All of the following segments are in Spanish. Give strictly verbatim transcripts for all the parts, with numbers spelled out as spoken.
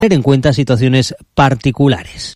tener en cuenta situaciones particulares.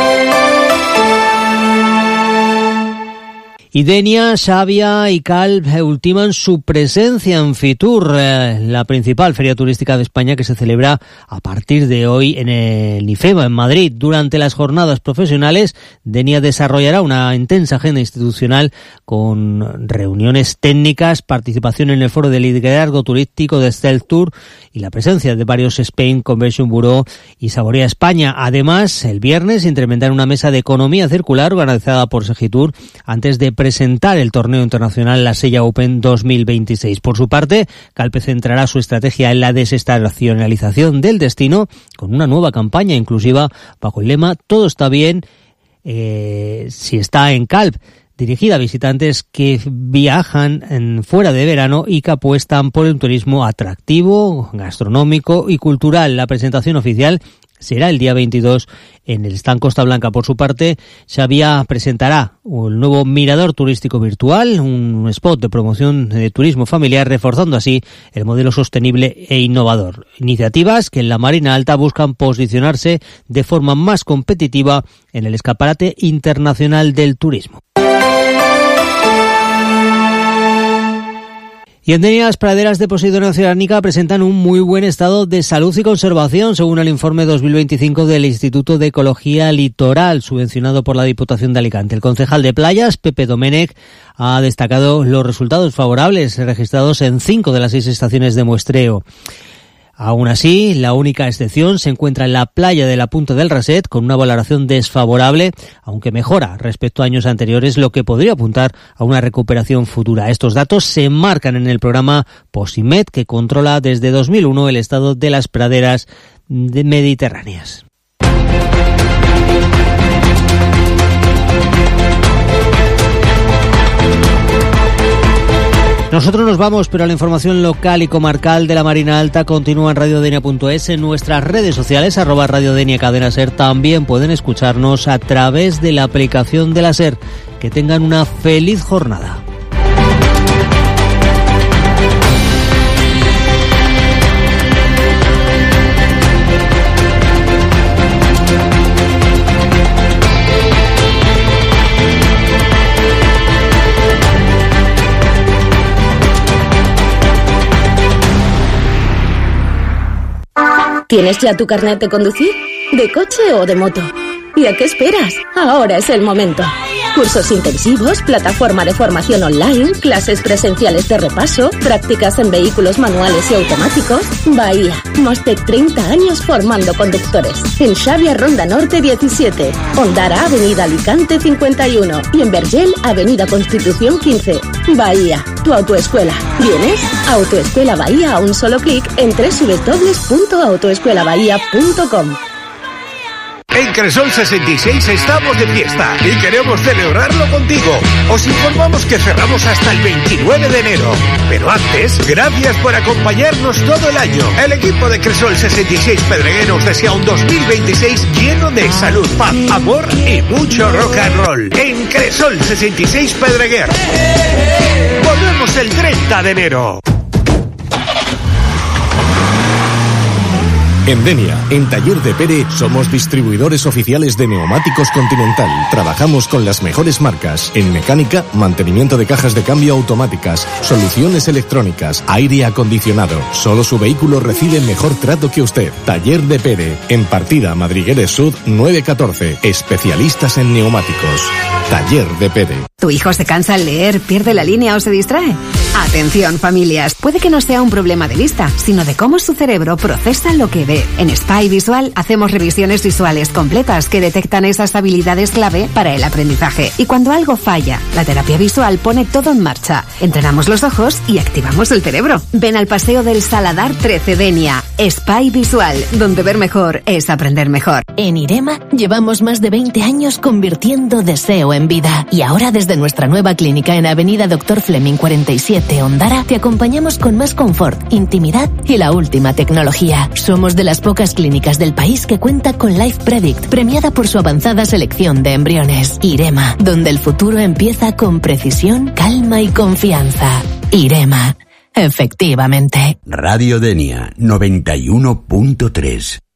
Y Denia, Xavia y Calp ultiman su presencia en Fitur, eh, la principal feria turística de España que se celebra a partir de hoy en el IFEMA, en Madrid. Durante las jornadas profesionales, Denia desarrollará una intensa agenda institucional con reuniones técnicas, participación en el foro de liderazgo turístico de Stealth Tour y la presencia de varios Spain Convention Bureau y Saborea España. Además, el viernes implementará una mesa de economía circular organizada por Segitur antes de presentar el torneo internacional La Sella Open dos mil veintiséis. Por su parte, Calpe centrará su estrategia en la desestacionalización del destino con una nueva campaña inclusiva bajo el lema Todo está bien eh, si está en Calp, dirigida a visitantes que viajan en fuera de verano y que apuestan por un turismo atractivo, gastronómico y cultural. La presentación oficial será el día veintidós en el stand Costa Blanca. Por su parte, Xavia presentará el nuevo mirador turístico virtual, un spot de promoción de turismo familiar, reforzando así el modelo sostenible e innovador. Iniciativas que en la Marina Alta buscan posicionarse de forma más competitiva en el escaparate internacional del turismo. Y en Denia, las praderas de Posidonia oceánica presentan un muy buen estado de salud y conservación, según el informe dos mil veinticinco del Instituto de Ecología Litoral, subvencionado por la Diputación de Alicante. El concejal de Playas, Pepe Domènech, ha destacado los resultados favorables registrados en cinco de las seis estaciones de muestreo. Aún así, la única excepción se encuentra en la playa de la Punta del Raset, con una valoración desfavorable, aunque mejora respecto a años anteriores, lo que podría apuntar a una recuperación futura. Estos datos se enmarcan en el programa Posimed, que controla desde dos mil uno el estado de las praderas mediterráneas. Nosotros nos vamos, pero la información local y comarcal de la Marina Alta continúa en radiodenia punto es. En nuestras redes sociales, arroba radiodenia cadena ser, también pueden escucharnos a través de la aplicación de la SER. Que tengan una feliz jornada. ¿Tienes ya tu carnet de conducir? ¿De coche o de moto? ¿Y a qué esperas? Ahora es el momento. Cursos intensivos, plataforma de formación online, clases presenciales de repaso, prácticas en vehículos manuales y automáticos. Bahía, más de treinta años formando conductores. En Xavia Ronda Norte diecisiete, Ondara Avenida Alicante cincuenta y uno y en Vergel Avenida Constitución quince. Bahía, tu autoescuela. ¿Vienes? Autoescuela Bahía a un solo clic en doble u doble u doble u punto autoescuela bahía punto com. En Cresol sesenta y seis estamos de fiesta y queremos celebrarlo contigo. Os informamos que cerramos hasta el veintinueve de enero. Pero antes, gracias por acompañarnos todo el año. El equipo de Cresol sesenta y seis Pedreguer os desea un dos mil veintiséis lleno de salud, paz, amor y mucho rock and roll. En Cresol sesenta y seis Pedreguer. Volvemos el treinta de enero. En Denia, en Taller de Pere, somos distribuidores oficiales de neumáticos Continental. Trabajamos con las mejores marcas en mecánica, mantenimiento de cajas de cambio automáticas, soluciones electrónicas, aire acondicionado. Solo su vehículo recibe mejor trato que usted. Taller de Pere, en Partida Madrigueres Sud nueve catorce. Especialistas en neumáticos. Taller de Pere. ¿Tu hijo se cansa al leer, pierde la línea o se distrae? Atención, familias. Puede que no sea un problema de vista, sino de cómo su cerebro procesa lo que ve. En Spy Visual hacemos revisiones visuales completas que detectan esas habilidades clave para el aprendizaje. Y cuando algo falla, la terapia visual pone todo en marcha. Entrenamos los ojos y activamos el cerebro. Ven al Paseo del Saladar trece Denia. Spy Visual, donde ver mejor es aprender mejor. En Irema llevamos más de veinte años convirtiendo deseo en vida. Y ahora desde nuestra nueva clínica en Avenida Doctor Fleming cuarenta y siete, Ondara, te acompañamos con más confort, intimidad y la última tecnología. Somos de las pocas clínicas del país que cuenta con Life Predict, premiada por su avanzada selección de embriones. Irema, donde el futuro empieza con precisión, calma y confianza. Irema, efectivamente. Radio Denia noventa y uno punto tres.